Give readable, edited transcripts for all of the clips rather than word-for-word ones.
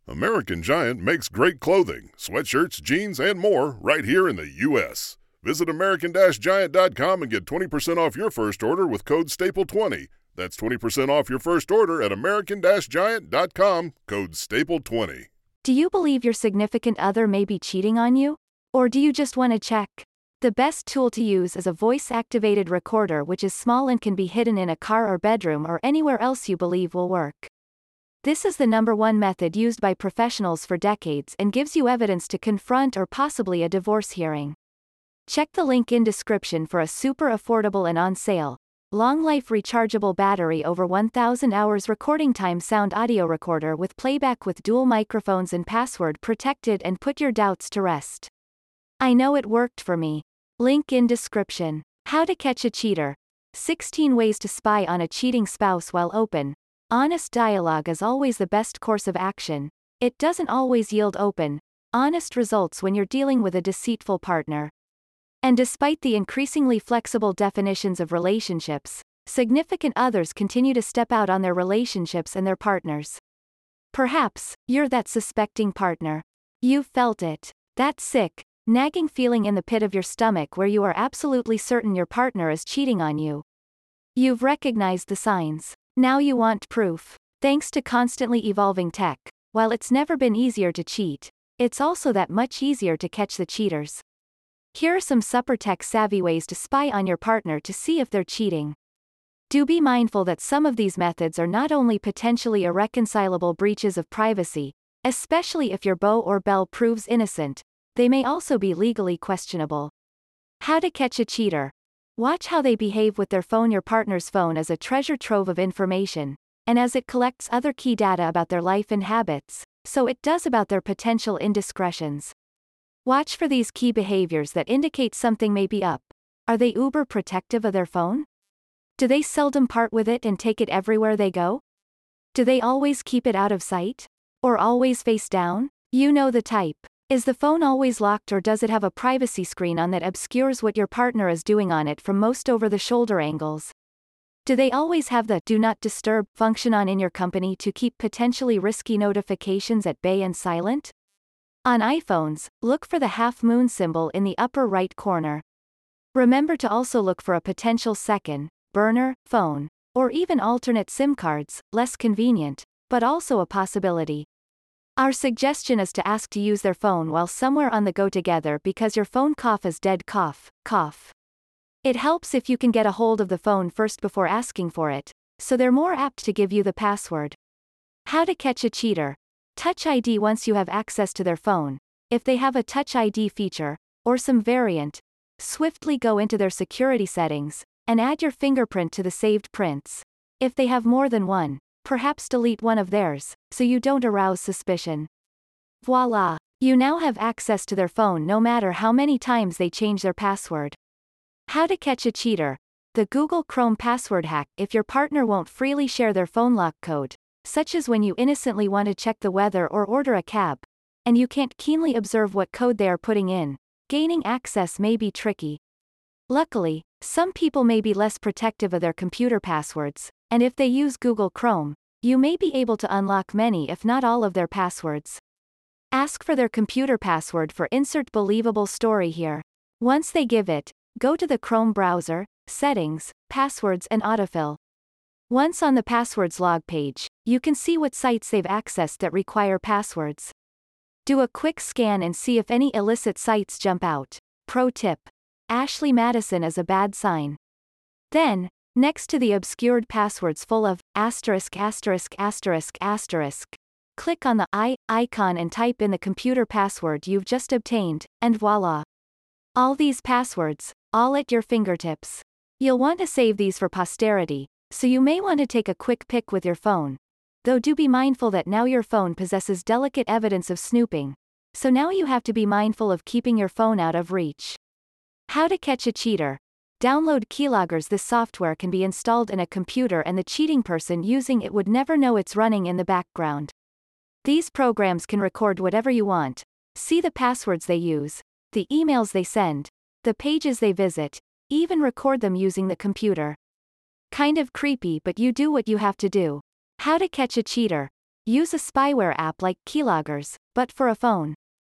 American Giant makes great clothing, sweatshirts, jeans, and more right here in the U.S. Visit American-Giant.com and get 20% off your first order with code STAPLE20. That's 20% off your first order at American-Giant.com, code STAPLE20. Do you believe your significant other may be cheating on you? Or do you just want to check? The best tool to use is a voice-activated recorder, which is small and can be hidden in a car or bedroom or anywhere else you believe will work. This is the #1 method used by professionals for decades and gives you evidence to confront or possibly a divorce hearing. Check the link in description for a super affordable and on sale, long life rechargeable battery over 1000 hours recording time sound audio recorder with playback with dual microphones and password protected, and put your doubts to rest. I know it worked for me. Link in description. How to catch a cheater. 16 ways to spy on a cheating spouse while open. Honest dialogue is always the best course of action. It doesn't always yield open, honest results when you're dealing with a deceitful partner. And despite the increasingly flexible definitions of relationships, significant others continue to step out on their relationships and their partners. Perhaps you're that suspecting partner. You've felt it. That sick, nagging feeling in the pit of your stomach where you are absolutely certain your partner is cheating on you. You've recognized the signs. Now you want proof. Thanks to constantly evolving tech, while it's never been easier to cheat, it's also that much easier to catch the cheaters. Here are some super tech-savvy ways to spy on your partner to see if they're cheating. Do be mindful that some of these methods are not only potentially irreconcilable breaches of privacy, especially if your beau or belle proves innocent, they may also be legally questionable. How to catch a cheater. Watch how they behave with their phone. Your partner's phone is a treasure trove of information, and as it collects other key data about their life and habits, so it does about their potential indiscretions. Watch for these key behaviors that indicate something may be up. Are they uber protective of their phone? Do they seldom part with it and take it everywhere they go? Do they always keep it out of sight? Or always face down? You know the type. Is the phone always locked, or does it have a privacy screen on that obscures what your partner is doing on it from most over-the-shoulder angles? Do they always have the "Do Not Disturb" function on in your company to keep potentially risky notifications at bay and silent? On iPhones, look for the half-moon symbol in the upper right corner. Remember to also look for a potential second, burner, phone, or even alternate SIM cards, less convenient, but also a possibility. Our suggestion is to ask to use their phone while somewhere on the go together, because your phone cough is dead cough. It helps if you can get a hold of the phone first before asking for it, so they're more apt to give you the password. How to catch a cheater. Touch ID. Once you have access to their phone, if they have a Touch ID feature, or some variant, swiftly go into their security settings, and add your fingerprint to the saved prints. If they have more than one, perhaps delete one of theirs, so you don't arouse suspicion. Voila! You now have access to their phone no matter how many times they change their password. How to catch a cheater. The Google Chrome password hack. If your partner won't freely share their phone lock code, such as when you innocently want to check the weather or order a cab, and you can't keenly observe what code they are putting in, gaining access may be tricky. Luckily, some people may be less protective of their computer passwords, and if they use Google Chrome, you may be able to unlock many if not all of their passwords. Ask for their computer password for insert believable story here. Once they give it, go to the Chrome browser, settings, passwords and autofill. Once on the passwords log page, you can see what sites they've accessed that require passwords. Do a quick scan and see if any illicit sites jump out. Pro tip. Ashley Madison is a bad sign. Then, next to the obscured passwords full of *********, click on the icon and type in the computer password you've just obtained, and voila! All these passwords, all at your fingertips. You'll want to save these for posterity, so you may want to take a quick pic with your phone. Though do be mindful that now your phone possesses delicate evidence of snooping, so now you have to be mindful of keeping your phone out of reach. How to catch a cheater. Download Keyloggers. This software can be installed in a computer and the cheating person using it would never know it's running in the background. These programs can record whatever you want. See the passwords they use, the emails they send, the pages they visit, even record them using the computer. Kind of creepy, but you do what you have to do. How to catch a cheater. use a spyware app like Keyloggers, but for a phone.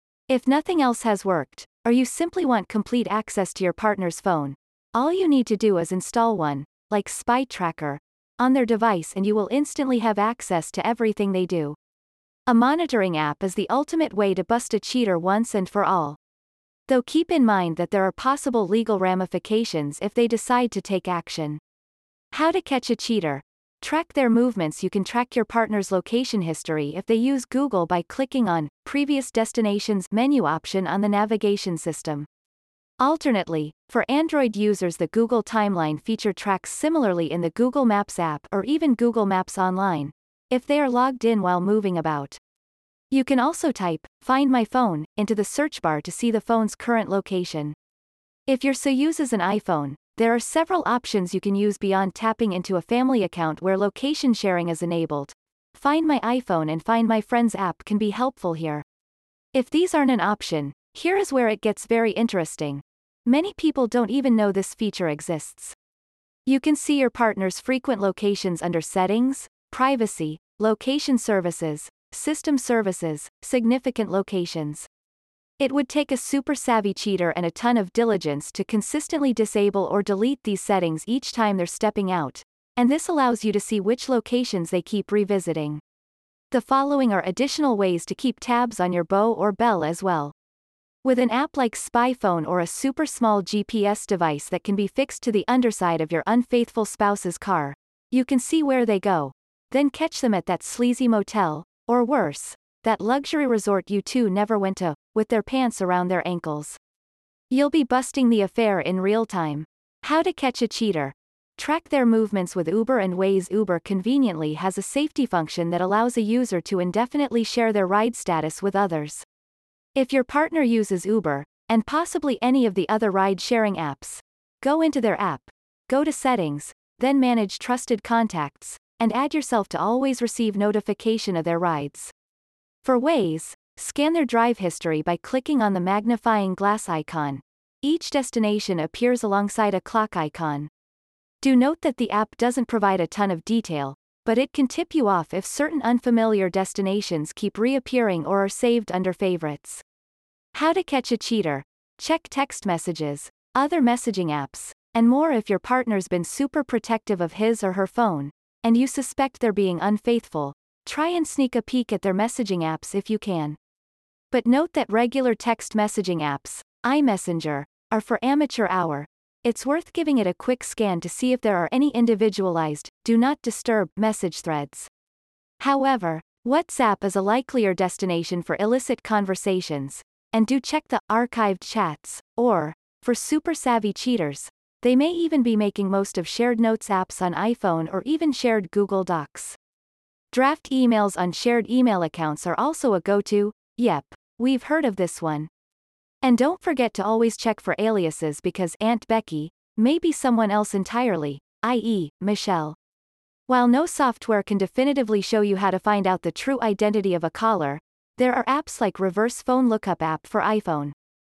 If nothing else has worked, or you simply want complete access to your partner's phone, all you need to do is install one, like Spy Tracker, on their device and you will instantly have access to everything they do. A monitoring app is the ultimate way to bust a cheater once and for all. Though keep in mind that there are possible legal ramifications if they decide to take action. How to catch a cheater. Track their movements. You can track your partner's location history if they use Google by clicking on Previous Destinations menu option on the navigation system. Alternately, for Android users, the Google Timeline feature tracks similarly in the Google Maps app or even Google Maps Online, if they are logged in while moving about. You can also type Find My Phone into the search bar to see the phone's current location. If your SO uses an iPhone, there are several options you can use beyond tapping into a family account where location sharing is enabled. Find My iPhone and Find My Friends app can be helpful here. If these aren't an option, here is where it gets very interesting. Many people don't even know this feature exists. You can see your partner's frequent locations under Settings, Privacy, Location Services, System Services, Significant Locations. It would take a super savvy cheater and a ton of diligence to consistently disable or delete these settings each time they're stepping out, and this allows you to see which locations they keep revisiting. The following are additional ways to keep tabs on your beau or belle as well. With an app like Spy Phone or a super small GPS device that can be fixed to the underside of your unfaithful spouse's car, you can see where they go, then catch them at that sleazy motel, or worse, that luxury resort you two never went to, with their pants around their ankles. You'll be busting the affair in real time. How to catch a cheater. Track their movements with Uber and Waze. Uber conveniently has a safety function that allows a user to indefinitely share their ride status with others. If your partner uses Uber, and possibly any of the other ride-sharing apps, go into their app, go to Settings, then Manage Trusted Contacts, and add yourself to always receive notification of their rides. For Waze, scan their drive history by clicking on the magnifying glass icon. Each destination appears alongside a clock icon. Do note that the app doesn't provide a ton of detail, but it can tip you off if certain unfamiliar destinations keep reappearing or are saved under favorites. How to catch a cheater. Check text messages, other messaging apps, and more if your partner's been super protective of his or her phone, and you suspect they're being unfaithful. Try and sneak a peek at their messaging apps if you can. But note that regular text messaging apps, iMessenger, are for amateur hour. It's worth giving it a quick scan to see if there are any individualized, do not disturb, message threads. However, WhatsApp is a likelier destination for illicit conversations, and do check the archived chats, or, for super savvy cheaters, they may even be making most of shared notes apps on iPhone or even shared Google Docs. Draft emails on shared email accounts are also a go-to. Yep, we've heard of this one. And don't forget to always check for aliases because Aunt Becky may be someone else entirely, i.e., Michelle. While no software can definitively show you how to find out the true identity of a caller, there are apps like Reverse Phone Lookup app for iPhone.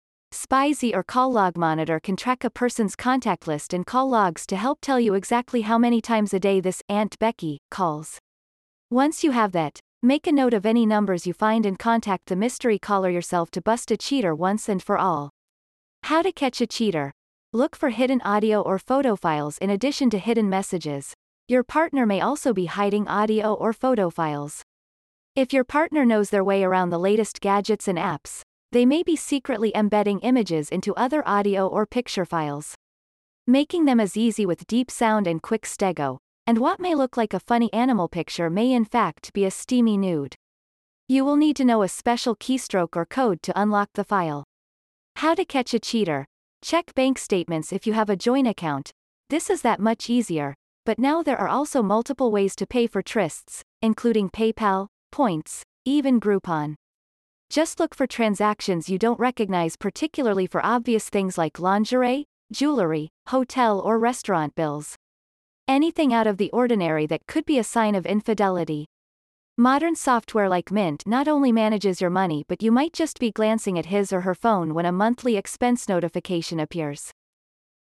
SpyZ or Call Log Monitor can track a person's contact list and call logs to help tell you exactly how many times a day this Aunt Becky calls. Once you have that, make a note of any numbers you find and contact the mystery caller yourself to bust a cheater once and for all. How to catch a cheater. Look for hidden audio or photo files in addition to hidden messages. Your partner may also be hiding audio or photo files. If your partner knows their way around the latest gadgets and apps, they may be secretly embedding images into other audio or picture files, making them as easy with deep sound and quick stego, and what may look like a funny animal picture may in fact be a steamy nude. You will need to know a special keystroke or code to unlock the file. How to catch a cheater. Check bank statements if you have a joint account. This is that much easier, but now there are also multiple ways to pay for trysts, including PayPal, Points, even Groupon. Just look for transactions you don't recognize, particularly for obvious things like lingerie, jewelry, hotel or restaurant bills. Anything out of the ordinary that could be a sign of infidelity. Modern software like Mint not only manages your money, but you might just be glancing at his or her phone when a monthly expense notification appears.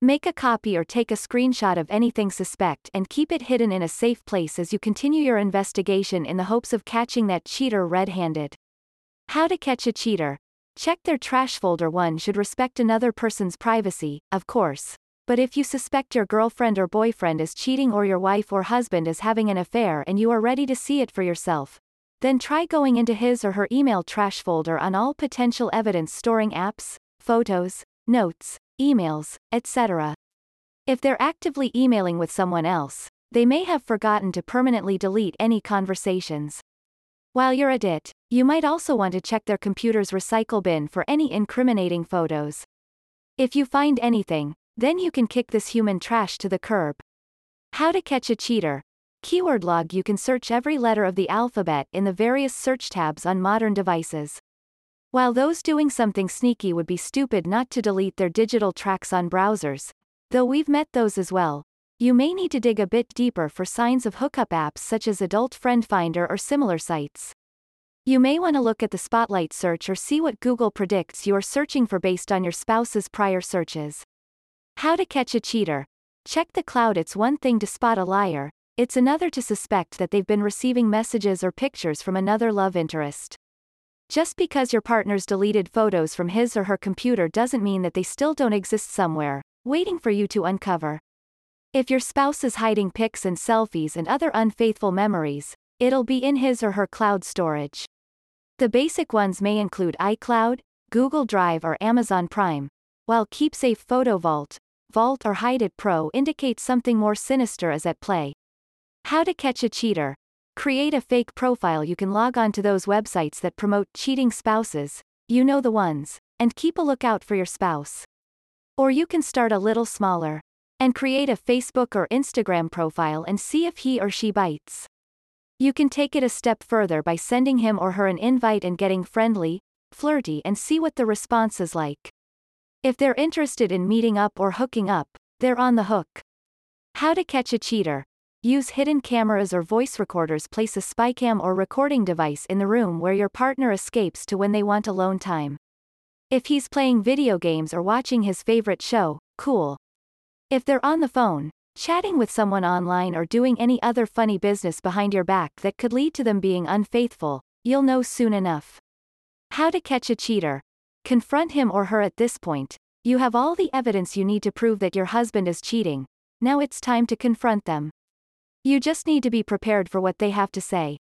Make a copy or take a screenshot of anything suspect and keep it hidden in a safe place as you continue your investigation in the hopes of catching that cheater red-handed. How to catch a cheater. Check their trash folder. One should respect another person's privacy, of course. But if you suspect your girlfriend or boyfriend is cheating or your wife or husband is having an affair and you are ready to see it for yourself, then try going into his or her email trash folder on all potential evidence storing apps, photos, notes, emails, etc. If they're actively emailing with someone else, they may have forgotten to permanently delete any conversations. While you're at it, you might also want to check their computer's recycle bin for any incriminating photos. If you find anything, then you can kick this human trash to the curb. How to catch a cheater. Keyword log. You can search every letter of the alphabet in the various search tabs on modern devices. While those doing something sneaky would be stupid not to delete their digital tracks on browsers, though we've met those as well, you may need to dig a bit deeper for signs of hookup apps such as Adult Friend Finder or similar sites. You may want to look at the Spotlight search or see what Google predicts you are searching for based on your spouse's prior searches. How to catch a cheater. Check the cloud. It's one thing to spot a liar, it's another to suspect that they've been receiving messages or pictures from another love interest. Just because your partner's deleted photos from his or her computer doesn't mean that they still don't exist somewhere, waiting for you to uncover. If your spouse is hiding pics and selfies and other unfaithful memories, it'll be in his or her cloud storage. The basic ones may include iCloud, Google Drive or Amazon Prime, while KeepSafe Photo Vault or Hide It Pro indicates something more sinister is at play. How to catch a cheater. Create a fake profile. You can log on to those websites that promote cheating spouses, you know the ones, and keep a lookout for your spouse. Or you can start a little smaller and create a Facebook or Instagram profile and see if he or she bites. You can take it a step further by sending him or her an invite and getting friendly, flirty and see what the response is like. If they're interested in meeting up or hooking up, they're on the hook. How to catch a cheater. Use hidden cameras or voice recorders. Place a spycam or recording device in the room where your partner escapes to when they want alone time. If he's playing video games or watching his favorite show, cool. If they're on the phone, chatting with someone online or doing any other funny business behind your back that could lead to them being unfaithful, you'll know soon enough. How to catch a cheater. Confront him or her at this point. You have all the evidence you need to prove that your husband is cheating. Now it's time to confront them. You just need to be prepared for what they have to say.